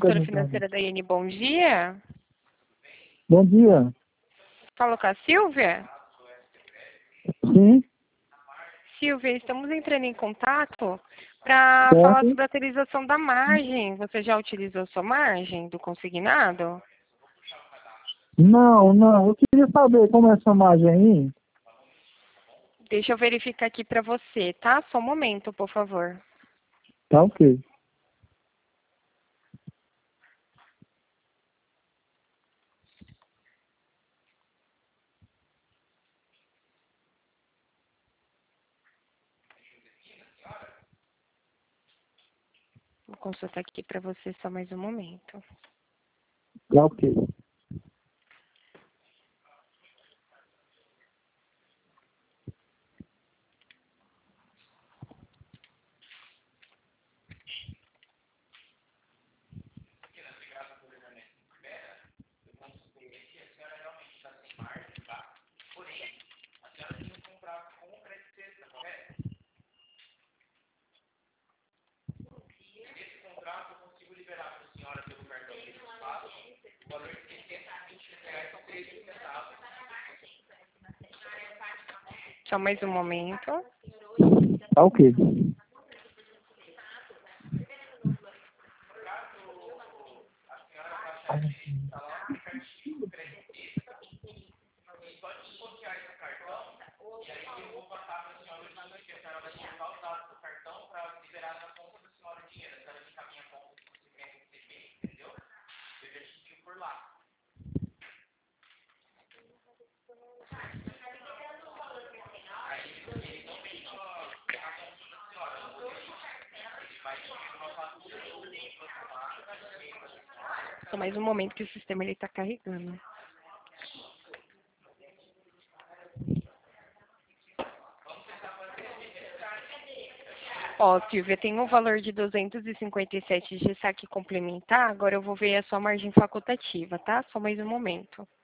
Consultora financeira da IN, bom dia. Bom dia. Fala com a Silvia? Sim. Silvia, estamos entrando em contato para Certo. falar sobre a utilização da margem. Você já utilizou sua margem do consignado? Não. Eu queria saber como é essa margem aí. Deixa eu verificar aqui para você, tá? Só um momento, por favor. Tá ok. Vou consultar aqui para você só mais um momento. Tá ok. Só mais um momento. Tá ok. Só mais um momento que o sistema está carregando. Ó, Silvia, tem um valor de 257 de saque complementar. Agora eu vou ver a sua margem facultativa, tá? Só mais um momento.